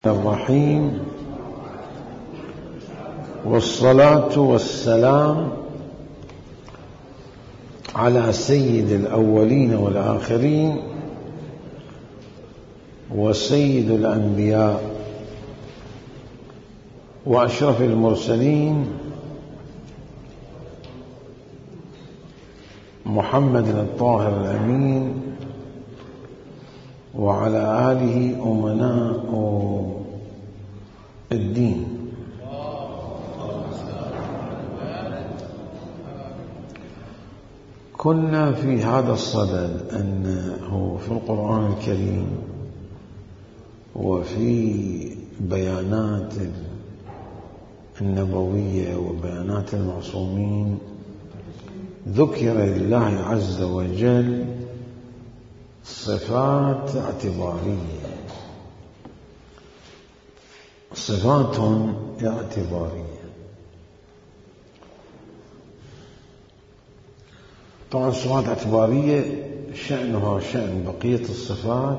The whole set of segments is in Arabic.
الرحيم، والصلاة والسلام على سيد الأولين والآخرين وسيد الأنبياء وأشرف المرسلين محمد الطاهر الأمين وعلى آله أمناء الدين. كنا في هذا الصدد أنه في القرآن الكريم وفي بيانات النبوية وبيانات المعصومين ذكر لله عز وجل صفات اعتبارية، صفات اعتبارية. طبعا الصفات الاعتبارية شأنها شأن بقية الصفات.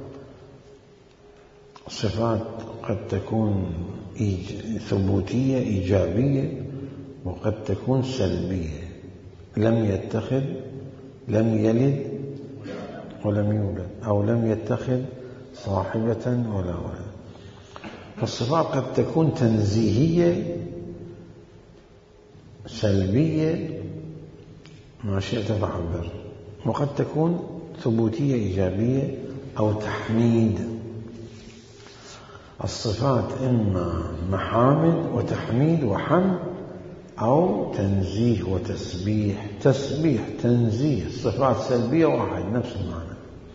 الصفات قد تكون ثبوتية إيجابية وقد تكون سلبية، لم يتخذ، لم يلد ولم يولد، أو لم يتخذ صاحبة ولا ولد. فالصفات قد تكون تنزيهية سلبية ما شئت فعبر، وقد تكون ثبوتية إيجابية أو تحميد. الصفات إما محامد وتحميد وحمد، أو تنزيه وتسبيح. تسبيح تنزيه، صفات سلبية واحد نفس المعنى.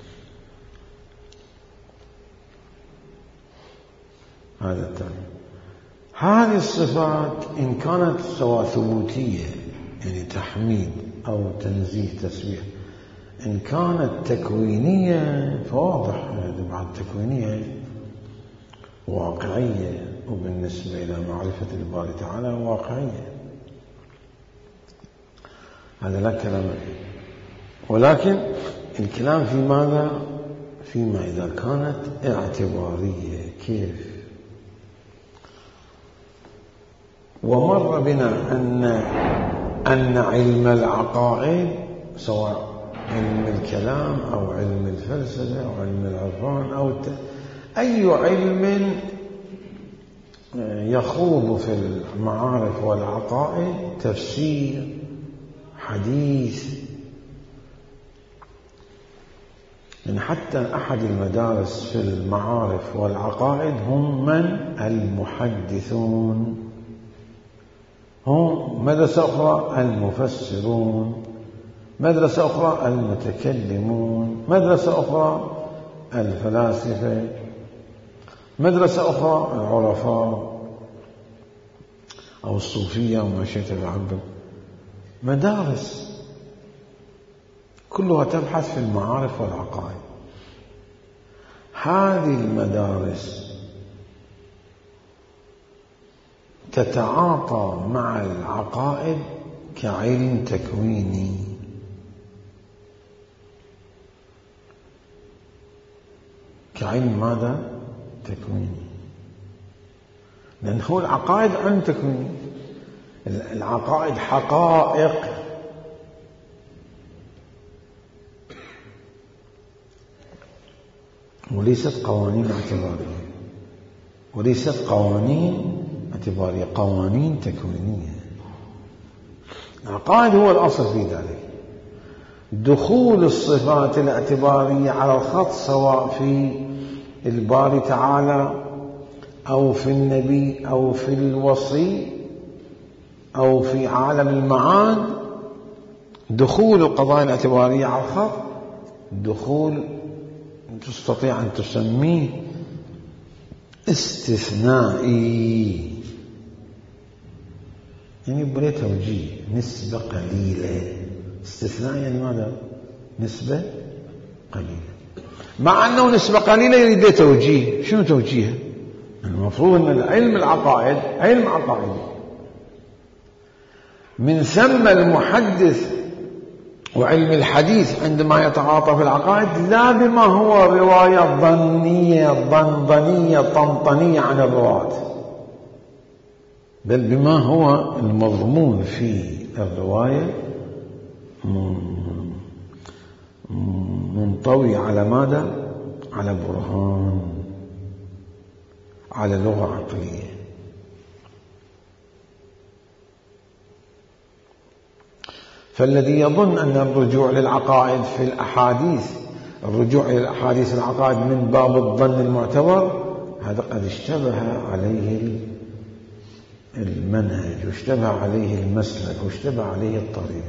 هذا التعريف. هذه الصفات إن كانت سواء ثبوتية يعني تحميد أو تنزيه تسبيح، إن كانت تكوينية فواضح بعد تكوينية واقعية، وبالنسبة إلى معرفة الباري تعالى واقعية. هذا لا كلام فيه، ولكن الكلام في ماذا؟ فيما إذا كانت اعتبارية. كيف؟ ومر بنا أن علم العقائد سواء علم الكلام أو علم الفلسفة أو علم العرفان أو أي علم يخوض في المعارف والعقائد، تفسير، حديث، يعني حتى أحد المدارس في المعارف والعقائد هم من؟ المحدثون. هم مدرسة أخرى المفسرون، مدرسة أخرى المتكلمون، مدرسة أخرى الفلاسفة، مدرسة أخرى العرفاء أو الصوفية وما شئت بعبر. مدارس كلها تبحث في المعارف والعقائد. هذه المدارس تتعاطى مع العقائد كعلم تكويني. كعلم ماذا؟ تكويني. لأن هو العقائد علم تكويني. العقائد حقائق، وليست قوانين اعتبارية، وليست قوانين اعتبارية، قوانين تكوينية. العقائد هو الأصل في ذلك. دخول الصفات الاعتبارية على الخط سواء في الباري تعالى أو في النبي أو في الوصي أو في عالم المعاد، دخول القضايا الاعتبارية على الخط دخول تستطيع أن تسميه استثنائي، يعني بلا توجيه، نسبة قليلة. استثناء يعني ماذا؟ نسبة قليلة. مع أنه نسبة قليلة يريد توجيه. شنو توجيه؟ المفروض أن العلم العقائد علم عقائدي، من ثم المحدث وعلم الحديث عندما يتعاطى في العقائد لا بما هو رواية ظنية ضنضنية طنطنية عن الرواة، بل بما هو المضمون في الرواية منطوي على ماذا؟ على برهان، على لغة عقلية. فالذي يظن أن الرجوع للعقائد في الأحاديث، الرجوع إلى الأحاديث العقائد من باب الظن المعتبر، هذا قد اشتبه عليه المنهج واشتبه عليه المسلك واشتبه عليه الطريق.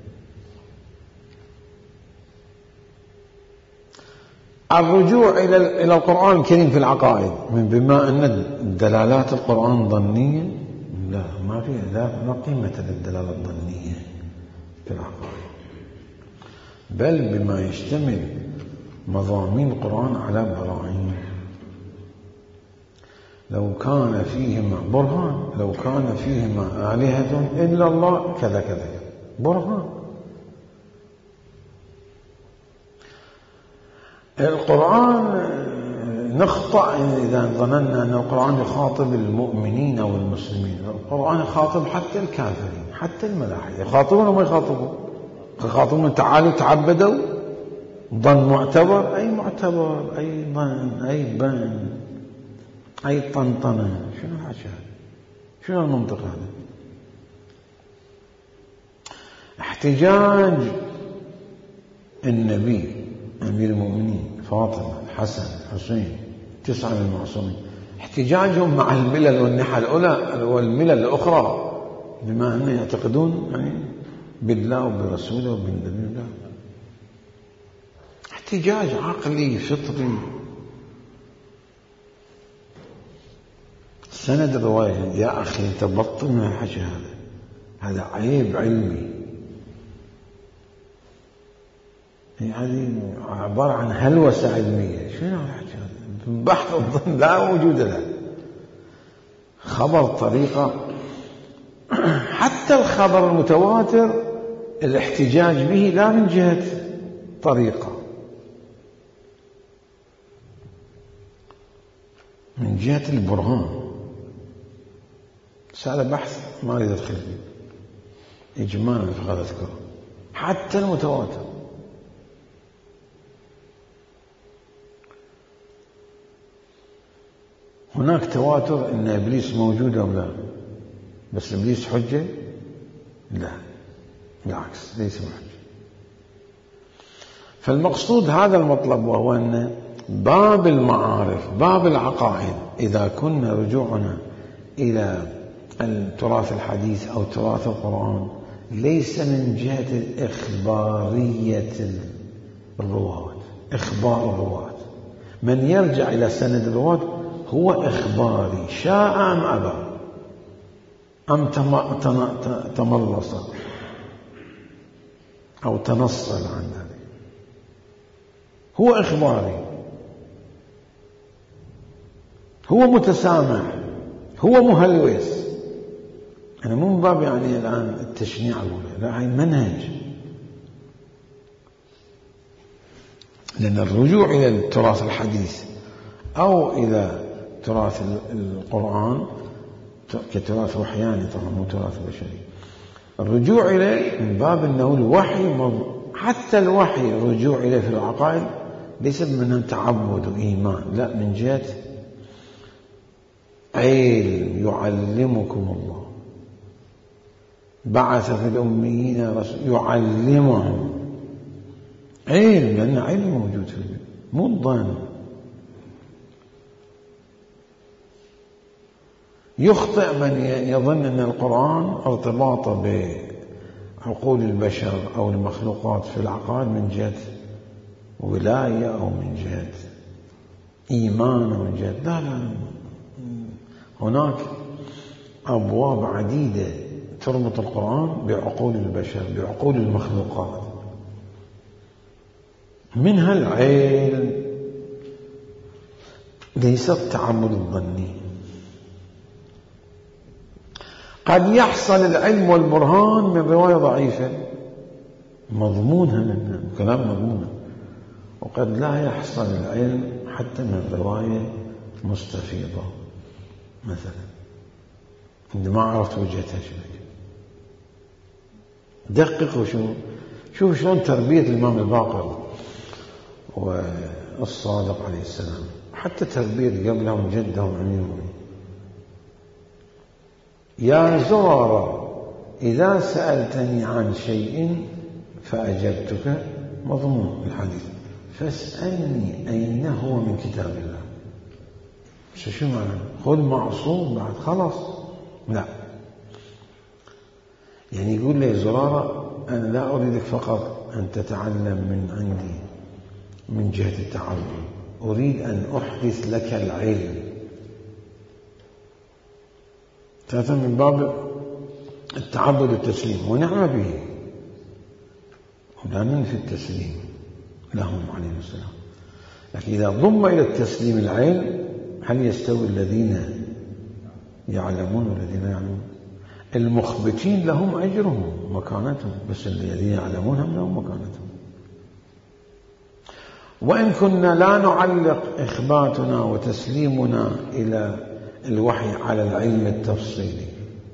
الرجوع إلى القرآن الكريم في العقائد من بما أن دلالات القرآن ظنية، لا ما فيها، لا قيمة للدلالة الظنية في العقائد، بل بما يشتمل مضامين القرآن على براهين. لو كان فيهما برهان، لو كان فيهما آلهة إلا الله كذا كذا، برهان. القرآن نخطأ إذا ظننا أن القرآن يخاطب المؤمنين أو المسلمين. القرآن يخاطب حتى الكافرين، حتى الملاحدة يخاطبون وما يخاطبون. يخاطبون تعالوا تعبدوا، ظن معتبر، أي معتبر، أي ظن، أي بن، أي طنطنة. شنو الحكي هذا؟ شنو المنطق هذا؟ احتجاج النبي أمير المؤمنين فاطمة الحسن الحسين 9 من المعصومين، احتجاجهم مع الملل والنحى الأولى والملل الأخرى بما أنهم يعتقدون يعني بالله وبرسوله وبالنبي الله، احتجاج عقلي فطري. سند الرواية يا أخي أنت بطل من الحكي هذا عيب علمي، هذه عبارة عن هلوسة علمية. شنو الحكي هذا؟ بحث الظن لا وجود له. خبر طريقة، حتى الخبر المتواتر الاحتجاج به لا من جهة طريقة، من جهة البرهان. هذا بحث ما أريد أدخل فيه إجمالا فقط أذكره. حتى المتواتر هناك تواتر ان ابليس موجود او لا، بس ابليس حجه؟ لا بالعكس ليس حجه. فالمقصود هذا المطلب، وهو ان باب المعارف، باب العقائد، اذا كنا رجوعنا الى التراث الحديث او تراث القرآن ليس من جهة الإخبارية الرواة، إخبار الرواة. من يرجع إلى سند الرواة هو إخباري شاء أم أبى أم تملص أو تنصل عن ذلك، هو إخباري، هو متسامح، هو مهلوس. أنا مو من باب يعني الآن التشنيع لا، هي منهج. لأن الرجوع إلى التراث الحديث أو إلى تراث القرآن كتراث وحياني طبعا مو تراث بشري، الرجوع إليه من باب أنه الوحي، حتى الوحي الرجوع إليه في العقائد ليس من تعبد وإيمان، لا، من جهة علم يعلمكم الله، بعث في الأميين رسول يعلمهم، علم، لأن علم موجود في العلم مو الظن. يخطئ من يظن أن القرآن ارتباطه بعقول البشر أو المخلوقات في العقائد من جهة ولاية أو من جهة إيمان أو من جهة، لا لا، هناك أبواب عديدة تربط القرآن بعقول البشر، بعقول المخلوقات، منها العلم، ليس التعبد الظني. قد يحصل العلم والبرهان من رواية ضعيفة، مضمونها منه، كلام مضمونه. وقد لا يحصل العلم حتى من رواية مستفيضة مثلا عندما عرفت وجهتها شبك. دققوا شوف شلون تربية الإمام الباقر والصادق عليه السلام، حتى تربية قبلهم جدهم أمير المؤمنين. يا زرارة إذا سألتني عن شيء فأجبتك، مضمون الحديث، فاسألني أين هو من كتاب الله. شو معنى؟ خذ معصوم بعد خلاص؟ لا، يعني يقول لي زرارة أنا لا أريدك فقط أن تتعلم من عندي من جهة التعلم، أريد أن أحدث لك العلم. ثلاثة من باب التعبد والتسليم، ونعم به، ولا ننفي التسليم لهم عليه السلام. لكن إذا ضم إلى التسليم العلم، هل يستوي الذين يعلمون والذين لا يعلمون؟ المخبتين لهم أجرهم ومكانتهم، بس الذين يعلمون هم لهم مكانتهم. وإن كنا لا نعلق إخباتنا وتسليمنا إلى الوحي على العلم التفصيلي،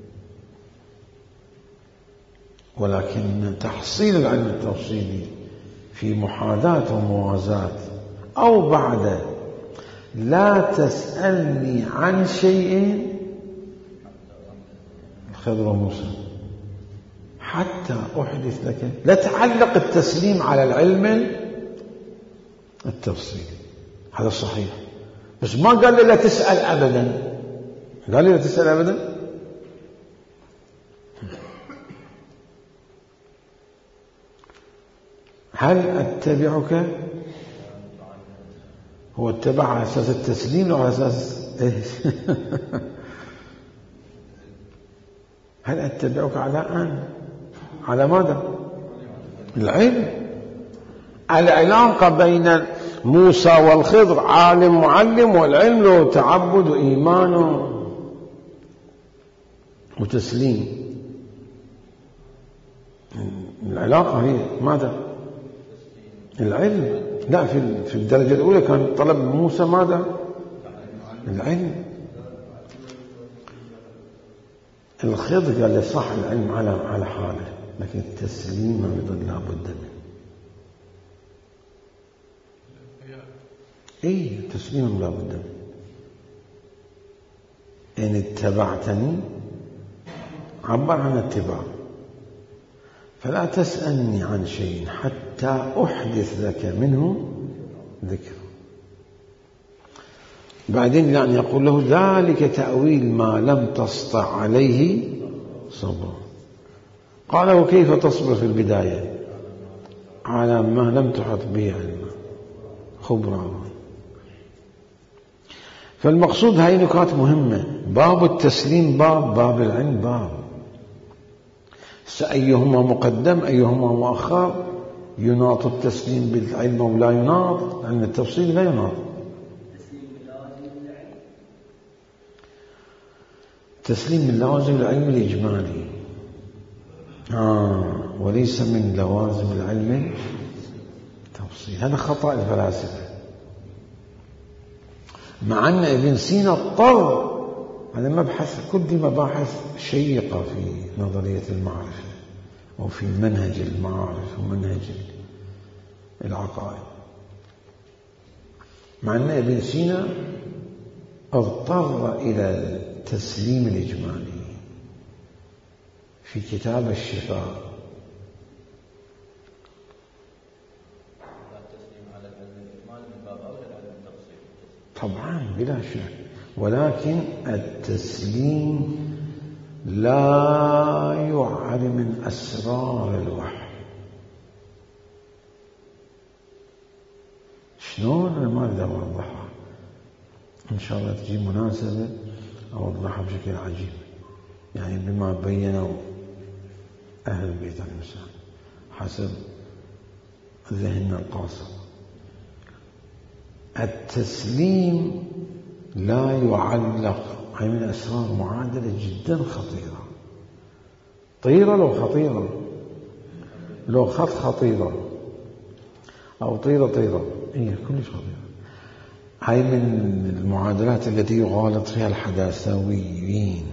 ولكن تحصيل العلم التفصيلي في محاذاة وموازاة أو بعد لا تسألني عن شيء الخضر وموسى حتى أحدث لك. لا تعلق التسليم على العلم التفصيلي، هذا صحيح، بس ما قال لي لا تسأل أبدا. قال لي لا تسأل أبدا. هل أتبعك؟ هو اتبع على أساس التسليم أو على أساس إيش؟ هل أتبعك على ماذا؟ العلم. العلاقة بين موسى والخضر عالم معلم، والعلم له تعبد وإيمان وتسليم. العلاقة هي ماذا؟ العلم. لا، في الدرجة الأولى كان طلب موسى ماذا؟ العلم. الخضر قال صح العلم على حاله، لكن التسليم أيضا لا بد منه. تسليم لا بد منه. إن اتبعتني عبر عن اتباع، فلا تسألني عن شيء حتى أحدث لك منه ذكر. بعدين يعني يقول له ذلك تأويل ما لم تسطع عليه صبرا. قال وكيف تصبر في البداية على ما لم تحط به علما خبرا. فالمقصود هاي نكات مهمة. باب التسليم باب العلم باب. أيهما مقدم أيهما مؤخر؟ يناط التسليم بالعلم ولا يناط؟ علم التفصيل لا يناط. تسليم اللازم العلم الإجمالي وليس من لوازم العلم التفصيل. هذا خطأ الفلاسفة، مع أن ابن سينا اضطر على مبحث، كل دي مباحث شيقة في نظرية المعرفة وفي منهج المعارف ومنهج العقائد، مع أن ابن سينا اضطر إلى التسليم الإجمالي في كتاب الشفاء. طبعا بلا شك، ولكن التسليم لا يعر من أسرار الوحي. شلون؟ أنا ما أقدر أوضحها، إن شاء الله تجي مناسبة أوضحها بشكل عجيب، يعني بما بينوا أهل البيت عليه السلام حسب ذهننا القاصر. التسليم لا يعلق، هي من أسرار معادلة جدا خطيرة، طيرة لو خطيرة. لو خط خطيرة أو طيرة طيرة، هي كلش خطيرة. هاي من المعادلات التي يغالط فيها الحداثويين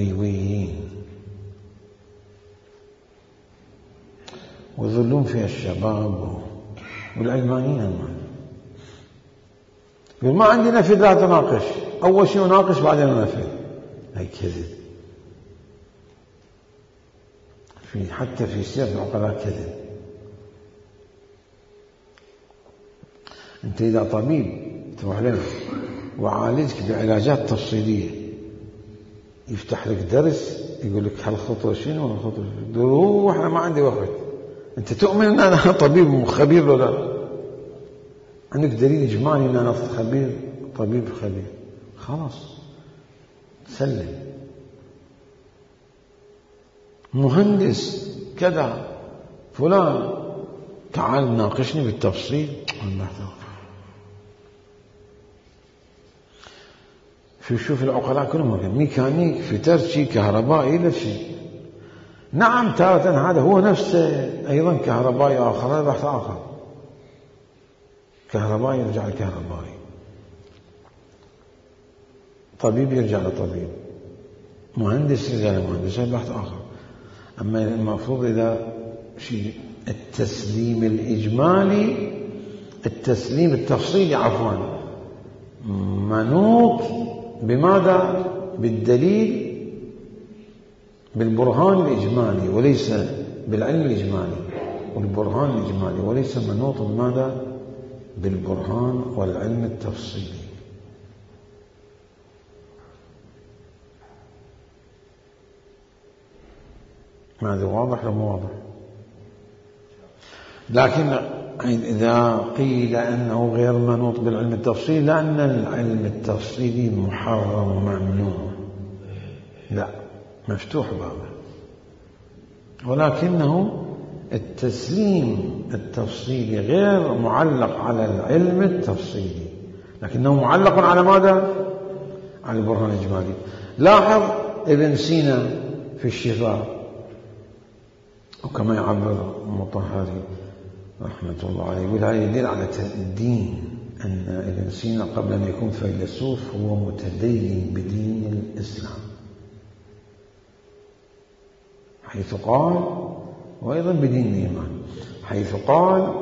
ويظلون فيها الشباب والعلمانيين. يقول ما عندي نفذ لا تناقش، أول شيء ناقش بعدين نفذ. هاي كذب، حتى في سيرة العقلاء كذب. أنت إذا طبيب تروح له وعالجك بعلاجات تفصيلية، يفتح لك درس يقول لك هالخطوة شنو والخطوة شنو، روح أنا ما عندي وقت. أنت تؤمن أن أنا طبيب خبير ولا لا؟ عندك دليل إجمالي أن أنا خبير، طبيب خبير، خلاص سلم. مهندس كذا فلان، تعال ناقشني بالتفصيل. شوف العقلاء كلهم ميكانيك، فترشي، كهربائي، لا شيء. نعم تارة هذا هو نفسه أيضا كهربائي آخر، هذا بحث آخر. كهربائي يرجع لكهربائي، طبيب يرجع لطبيب، مهندس يرجع لمهندس، هذا بحث آخر. أما المفروض إذا شيء التسليم الإجمالي، التسليم التفصيلي عفوا، منوط بماذا؟ بالدليل، بالبرهان الإجمالي وليس بالعلم الإجمالي، والبرهان الإجمالي وليس منوط بماذا؟ بالبرهان والعلم التفصيلي. هذا واضح لو مو واضح؟ لكن إذا قيل أنه غير منوط بالعلم التفصيلي، لأن العلم التفصيلي محرم وممنوع، لا، مفتوح بابه، ولكنه التسليم التفصيلي غير معلق على العلم التفصيلي، لكنه معلق على ماذا؟ على البرهان الإجمالي. لاحظ ابن سينا في الشفاء، وكما يعبر المطهري رحمة الله عليه، يقول هذا يدل على الدين، أن ابن سينا قبل أن يكون فيلسوف هو متدين بدين الإسلام، حيث قال، وأيضا بدين الإيمان، حيث قال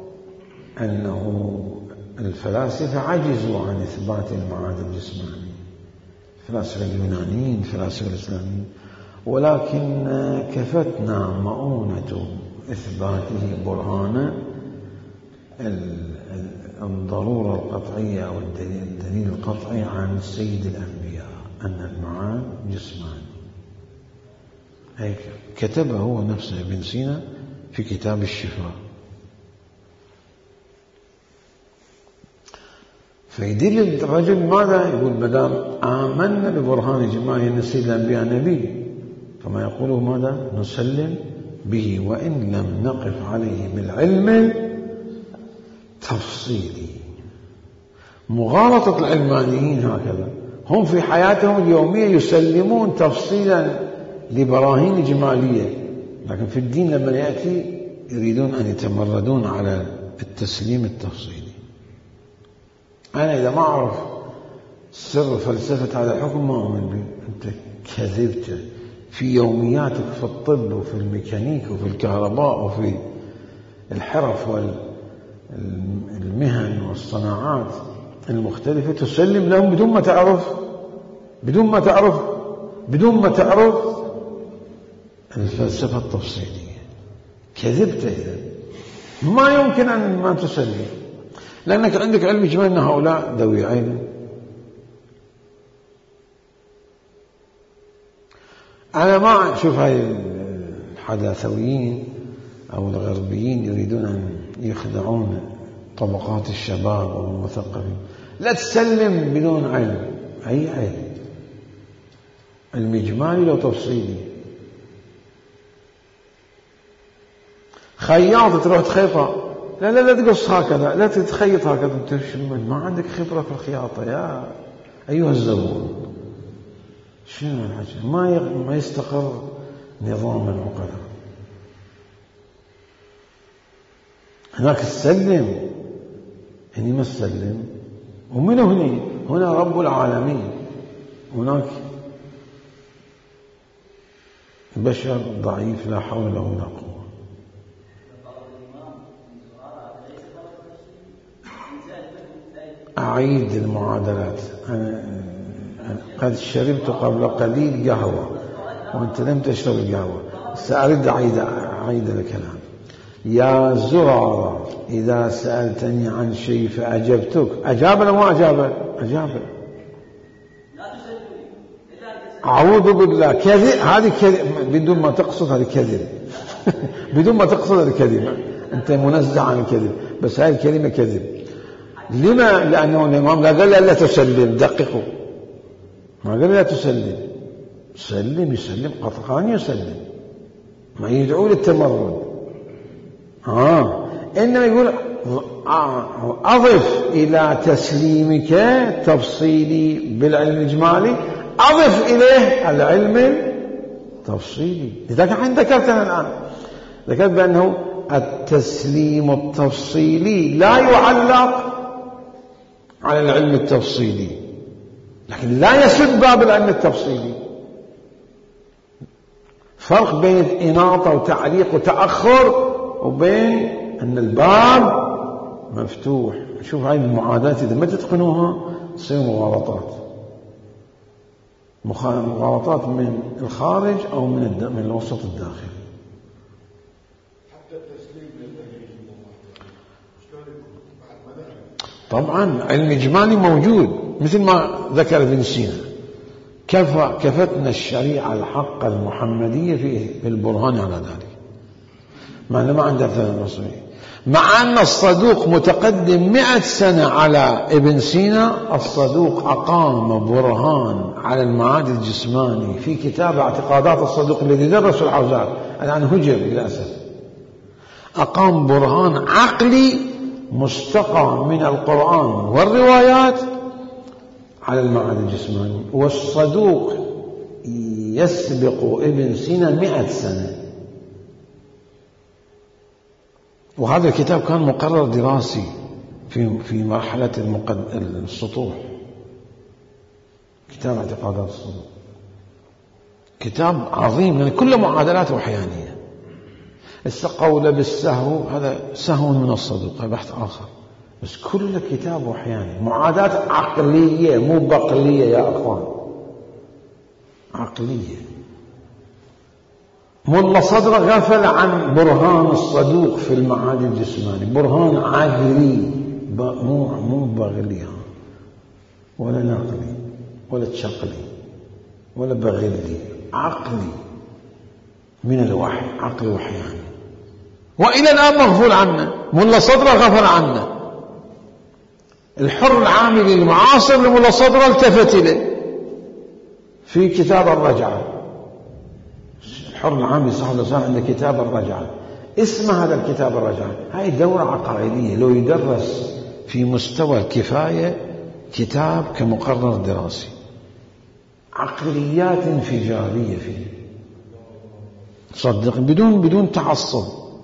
أنه الفلاسفة عجزوا عن إثبات المعاد الجسماني، الفلاسفة اليونانيين، الفلاسفة الإسلاميين، ولكن كفتنا مؤونة إثباته برهان الضرورة القطعية أو الدليل القطعي عن سيد الأنبياء أن المعاد جسمان. هيك كتبه هو نفسه ابن سينا في كتاب الشفاء. فيدل الرجل ماذا؟ يقول مدام آمنا ببرهان جماعي أن سيد الأنبياء نبي، كما يقوله ماذا؟ نسلم به وإن لم نقف عليه بالعلم تفصيلي. مغالطة العلمانيين هكذا، هم في حياتهم اليومية يسلمون تفصيلا لبراهين جمالية، لكن في الدين لما يأتي يريدون أن يتمردون على التسليم التفصيلي. أنا إذا ما أعرف سر فلسفة هذا الحكم ما أؤمن به. أنت كذبت في يومياتك في الطب وفي الميكانيك وفي الكهرباء وفي الحرف والمهن والصناعات المختلفة، تسلم لهم بدون ما تعرف الفلسفة التفصيلية. كذبت إذا، ما يمكن أن ما تسلم، لأنك عندك علم إجمالي أن هؤلاء ذوي علم. أنا ما أشوف هاي الحداثويين أو الغربيين يريدون أن يخدعون طبقات الشباب أو المثقفين. لا تسلم بدون علم، أي علم، علم إجمالي لو تفصيلي. خياط تروح تخيطها، لا تقص هكذا، لا تتخيط هكذا، انت ما عندك خبرة في الخياطة يا أيها الزبون. شنو الحاجة؟ ما يستقر نظام العقلاء. هناك تسلم، هني ما تسلم. ومن هنا رب العالمين، هناك بشر ضعيف لا حول له ولا قوة. أعيد المعادلات. أنا قد شربت قبل قليل قهوة وأنت لم تشرب القهوة، سأرد أعيد الكلام. يا زرارة إذا سألتني عن شيء فأجبتك، أجاب ولا ما أجاب؟ أجاب. أعوذ بالله، كذب. هذه كذب بدون ما تقصد، هذه كذب بدون ما تقصد هذه كذب، أنت منزه عن الكذب، بس هذه الكلمة كذب. لما؟ لأنه الإمام لا قال لا تسلم، دققوا، ما قال لا تسلم. سلم، يسلم قطعان، يسلم، ما يدعو للتمرد. إنما يقول أضف إلى تسليمك تفصيلي بالعلم الإجمالي، أضف إليه العلم التفصيلي. لذلك حين ذكرتنا الآن، ذكرت بأنه التسليم التفصيلي لا يعلق على العلم التفصيلي، لكن لا يسد باب العلم التفصيلي. فرق بين إناطة وتعليق وتأخر، وبين أن الباب مفتوح. شوف هاي المعادلات إذا ما تتقنوها تصير مغالطات من الخارج أو من الوسط الداخلي. حتى التسليم طبعا علم إجمالي موجود، مثل ما ذكر ابن سينا، كفتنا الشريعة الحق المحمدية في البرهان على ذلك، مع أنه ما عنده ثلاث مصرية، مع أن الصدوق متقدم 100 سنة على ابن سينا. الصدوق أقام برهان على المعاد الجسماني في كتاب اعتقادات الصدوق الذي درس الحوزات، الآن هجر للأسف. أقام برهان عقلي مستقى من القرآن والروايات على المعاد الجسماني، والصدوق يسبق ابن سينا 100 سنة. وهذا الكتاب كان مقرر دراسي في مرحلة السطوح، كتاب اعتقادات الصدوق، كتاب عظيم لأن كل معادلات وحيانية. القول بالسهو هذا سهو من الصدوق، هذا بحث آخر، بس كل كتاب وحياني، معادلات عقلية مو بقلية يا أخوان، عقلية. ملا صدر غفل عن برهان الصدوق في المعاد الجسماني، برهان عقلي مو بغلي ولا نقلي ولا تشقلي ولا بغلي، عقلي من الوحي، عقل وحياني، وإلى الآن مغفول عنه. ملا صدر غفل عنه. الحر العاملي المعاصر لملا صدر التفت إليه في كتاب الرجعة. الحر العاملي صاحب الرسالة عنده كتاب الرجعة، اسم هذا الكتاب الرجعة. هاي دورة عقائدية لو يدرس في مستوى الكفاية كتاب كمقرر دراسي، عقليات انفجارية فيه، صدق بدون تعصب.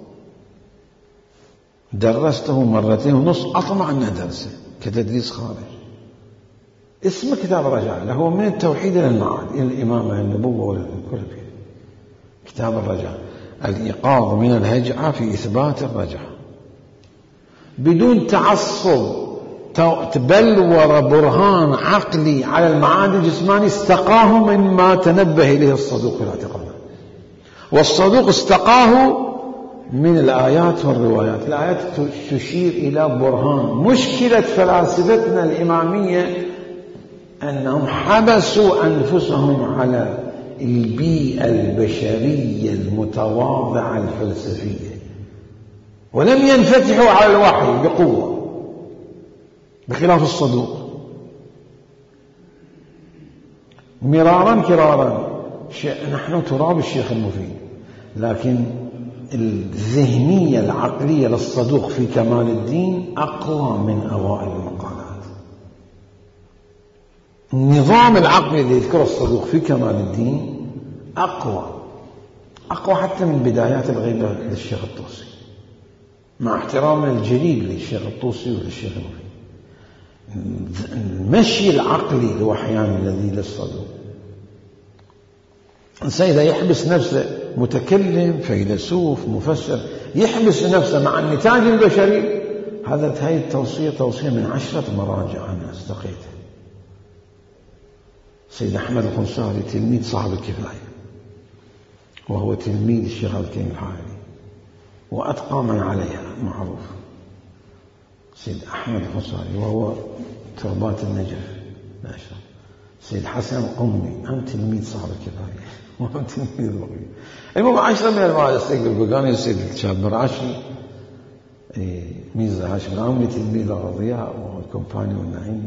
درسته 2.5 مرة، أطمع أن أدرسه كتدريس خارج. اسم كتاب الرجعة له من التوحيد إلى المعاد، إلى الإمامة، إلى النبوة، وكل شيء. كتاب الرجعة، الإيقاظ من الهجعة في إثبات الرجعة، بدون تعصب. تبلور برهان عقلي على المعاد الجسماني استقاه مما تنبه إليه الصدوق في الاعتقادات، والصدوق استقاه من الآيات والروايات. الآيات تشير إلى برهان. مشكلة فلاسفتنا الإمامية أنهم حبسوا أنفسهم على البيئة البشرية المتواضعة الفلسفية، ولم ينفتحوا على الوحي بقوة، بخلاف الصدوق. مرارا كرارا نحن تراب الشيخ المفيد، لكن الذهنية العقلية للصدوق في كمال الدين أقوى من أوائل المقالات. النظام العقلي اللي يذكره الصدوق في كمال الدين أقوى حتى من بدايات الغيبة للشيخ الطوسي. مع احترامنا الجليل للشيخ الطوسي وللشيخ المفيد، المشي العقلي الوحياني الذي للصدوق، الإنسان إذا يحبس نفسه متكلم فيلسوف مفسر، يحبس نفسه مع النتاج البشري، هاي توصية من 10 مراجع أنا استقيتها. سيد أحمد الخنساري تلميذ صاحب الكفاية، وهو تلميذ الشيخ عبد الكريم الحائري، وأتقى من عليها معروف سيد أحمد الخنساري، وهو تربات النجف الأشرف. سيد حسن قمي أم تلميذ صاحب الكفاية وأم تلميذ البغي. المهم 10 من المراجع، السيد البقاني والسيد الشاب مراشي، ميزة هاشم العاملي تلميذ الرضياء والكومباني والنعيمي،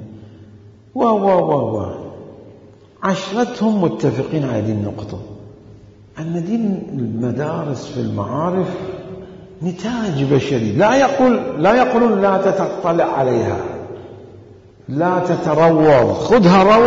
عشرتهم متفقين على هذه النقطة، أن دي المدارس في المعارف نتاج بشري. لا يقولون لا تطلع عليها، لا تتروض، خذها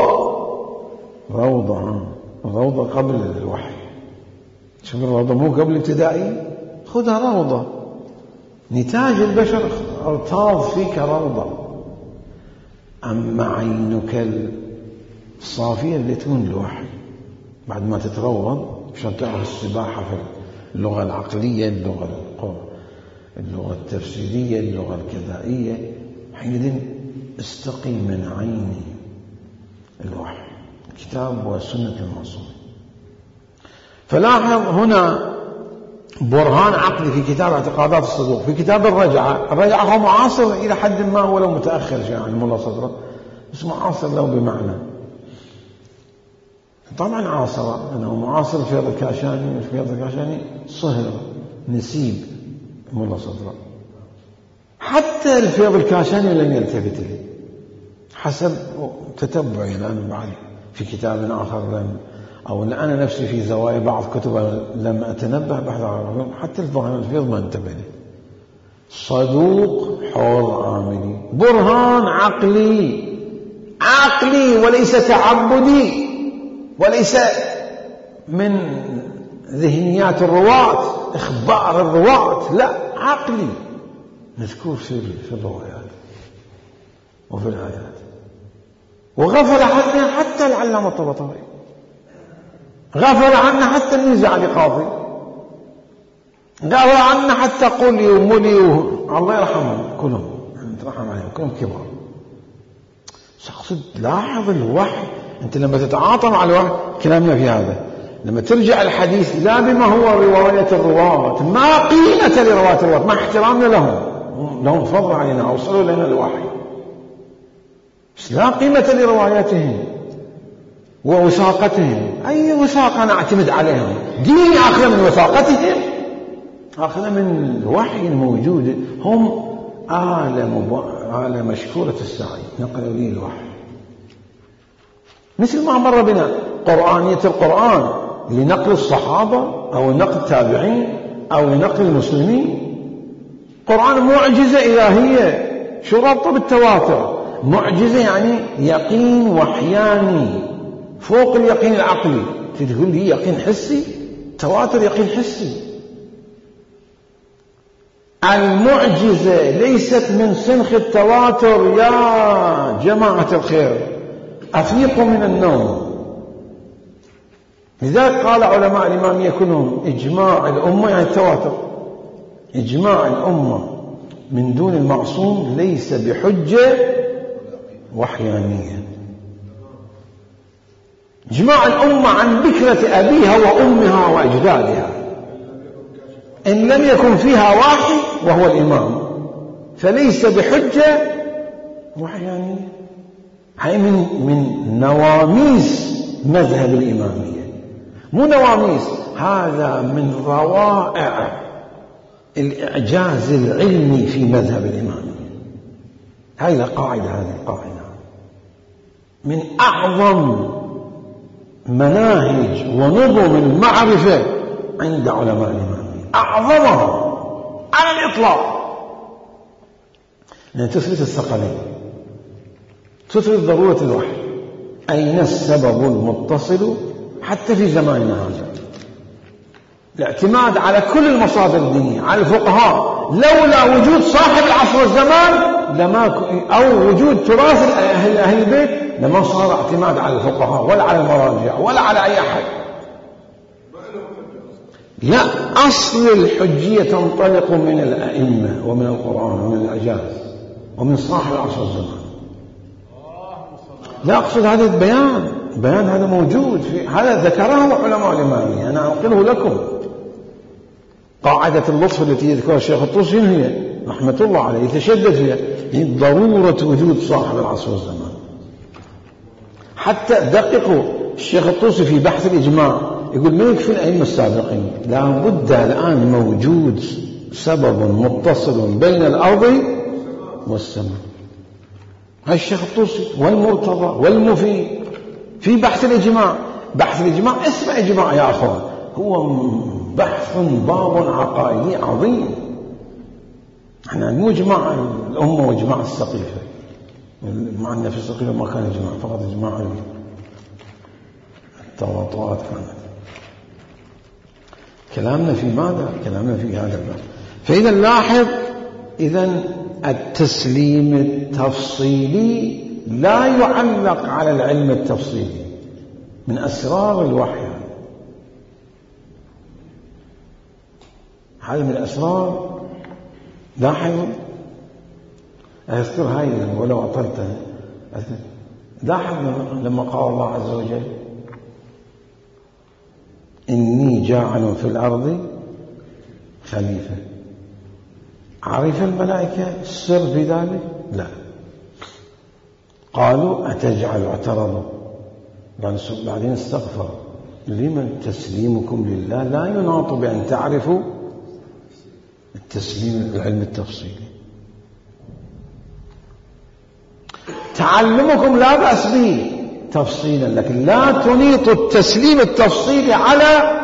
روضة قبل الوحي. شوف الروضة مو قبل ابتدائي، خذها روضة، نتاج البشر ارتاض فيك روضة. أما عينك الصافية اللي تكون الوحي بعد ما تتروض عشان تعرف السباحة في اللغة العقلية، اللغة التفسيرية، اللغة الكذائية، حينئذ استقي من عين الوحي، الكتاب والسنة المعصومة. فلاحظ هنا برهان عقلي في كتاب اعتقادات الصدوق، في كتاب الرجعة هو معاصر إلى حد ما ولو متأخر شيء عن الملا صدرة، بس معاصر له بمعنى. طبعا عاصر أنه معاصر الفيض الكاشاني، والفيض الكاشاني صهر نسيب الملا صدرة، حتى الفيض الكاشاني لم يلتفت له حسب تتبعي الآن بعد في كتاب آخر أو أنا نفسي في زوايا بعض كتب لم أتنبه بحث عنه، حتى الفيض ما انتبه له. صدوق حوض عاملي، برهان عقلي وليس تعبدي، وليس من ذهنيات الرواة، إخبار الرواة، لا، عقلي مذكور في الروايات وفي الآيات. وغفل عنها حتى العلامة الطباطبائي، غفل عنها حتى الميزاني قاضي، غفل عنها حتى قولي ومولي الله يرحمهم كلهم، نترحم عليهم كلهم كبار. أقصد لاحظ الوحي، أنت لما تتعاطى مع الوحي، كلامنا في هذا، لما ترجع الحديث لا بما هو رواية الرواة، ما قيمة لرواة الرواة، ما احترامنا لهم فضل علينا، أوصلوا لنا الوحي، بس لا قيمة لرواياتهم ووثاقتهم. أي وثاقة أنا أعتمد عليهم؟ ديني أخذ من وثاقتهم، أخذ من الوحي الموجود. هم آلة مشكورة السعي، نقلوا لي الوحي، مثل ما مر بنا قرآنية القرآن لنقل الصحابة أو نقل التابعين أو لنقل المسلمين. قرآن معجزة إلهية، شو رابطة بالتواتر؟ معجزة يعني يقين وحياني فوق اليقين العقلي. تقول لي يقين حسي؟ تواتر يقين حسي. المعجزة ليست من سنخ التواتر يا جماعة الخير، أفيقوا من النوم. لذلك قال علماء الإمامية كلهم إجماع الأمة يعني التواتر، إجماع الأمة من دون المعصوم ليس بحجة وحيانية. إجماع الأمة عن بكرة أبيها وأمها وأجدادها، إن لم يكن فيها واحد وهو الإمام فليس بحجة وحيانية. هي من نواميس مذهب الإمامية، مو نواميس، هذا من روائع الإعجاز العلمي في مذهب الإمامية. هذه القاعدة من أعظم مناهج ونظم المعرفة عند علماء الإمامية، أعظمها على الإطلاق، لأن تثبت الثقلين، تثبت ضرورة الوحي. أين السبب المتصل حتى في زماننا هذا؟ الاعتماد على كل المصادر الدينية، على الفقهاء. لولا وجود صاحب العصر والزمان أو وجود تراث أهل البيت لما صار اعتماد على الفقهاء ولا على المراجع ولا على أي أحد. لا، أصل الحجية تنطلق من الأئمة ومن القرآن ومن الإعجاز ومن صاحب العصر والزمان. لا أقصد هذا البيان هذا موجود هذا ذكره علماء الإمامية، أنا أنقله لكم. قاعدة اللطف التي يذكرها الشيخ الطوسي هي رحمة الله عليه يتشدد فيها ضرورة وجود صاحب العصر والزمان. حتى دققوا الشيخ الطوسي في بحث الإجماع يقول ما يكفي الأئمة السابقين، لا بد الآن موجود سبب متصل بين الأرض والسماء. هاي الشيخ الطوسي والمرتضى والمفيد في بحث الإجماع. بحث الإجماع اسم إجماع يا أخوان، هو بحث باب عقائدي عظيم. احنا مو إجماع الأمة وإجماع السقيفة، مع أن في السقيفة ما كان إجماع، فقط إجماع التواطؤات كانت. كلامنا في ماذا؟ كلامنا في هذا الباب. فإذا نلاحظ إذن التسليم التفصيلي لا يعلق على العلم التفصيلي، من أسرار الوحي. هذا من الأسرار. لاحظوا أذكر هاي ولو أطلتها. لاحظ لما قال الله عز وجل إني جاعل في الأرض خليفة، عرف الملائكة السر في ذلك؟ لا. قالوا أتجعل، اعترضوا، بعدين استغفر. لمن تسليمكم لله لا يناط بأن تعرفوا التسليم العلم التفصيلي. تعلمكم لا بأس به تفصيلا، لكن لا تنيط التسليم التفصيلي على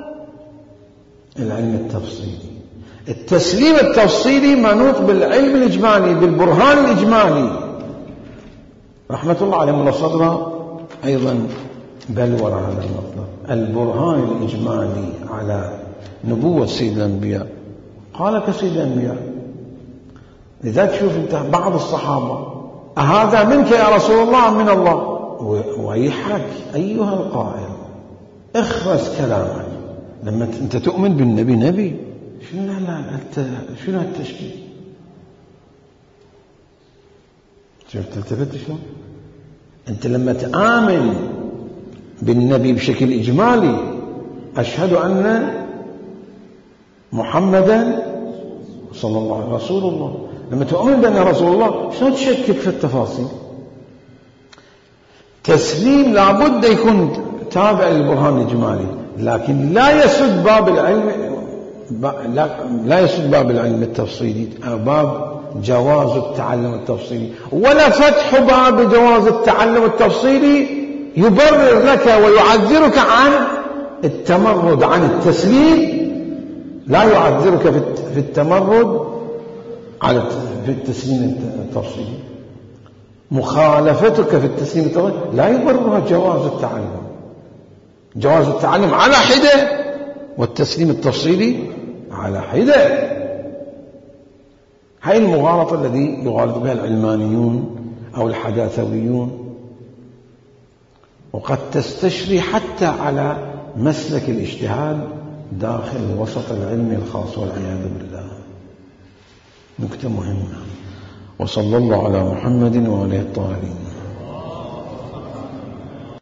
العلم التفصيلي. التسليم التفصيلي منوط بالعلم الإجمالي، بالبرهان الإجمالي. رحمة الله عليه من صدره أيضا بلور هذا المطلب، البرهان الإجمالي على نبوة سيد الأنبياء. قال كسيد الأنبياء. لذلك شوف انت بعض الصحابة أهذا منك يا رسول الله من الله؟ ويحك أيها القائل اخرس كلامك. لما انت تؤمن بالنبي نبي، شنو هالتشكيل؟ شفت التفت شلون؟ انت لما تآمن بالنبي بشكل إجمالي، أشهد أن محمدا صلى الله عليه وسلم رسول الله، لما تؤمن بأنه رسول الله شلون تشكك في التفاصيل؟ تسليم لابد يكون تابع للبرهان الإجمالي، لكن لا يسد باب العلم، لا يسد باب العلم التفصيلي، باب جواز التعلم التفصيلي، ولا فتح باب جواز التعلم التفصيلي يبرر لك ويعذرك عن التمرد عن التسليم. لا يعذرك في التمرد في التسليم التفصيلي. مخالفتك في التسليم التفصيلي لا يبررها جواز التعلم. جواز التعلم على حدة والتسليم التفصيلي على حدة. هاي المغالطة الذي يغالط بها العلمانيون أو الحداثويون، وقد تستشري حتى على مسلك الاجتهاد داخل الوسط العلمي الخاص والعياذ بالله. نكتة مهمة. وصلى الله على محمد وآله الطاهرين.